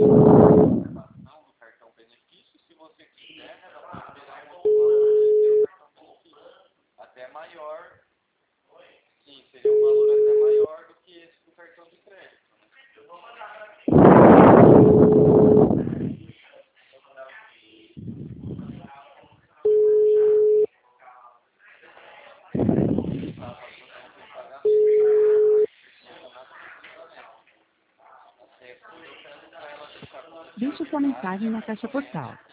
Não do cartão benefício, se você quiser, liberar um outro valor do cartão benefício. Até maior, sim, seria um valor até maior do que esse do cartão de crédito. Deixe sua mensagem na caixa postal.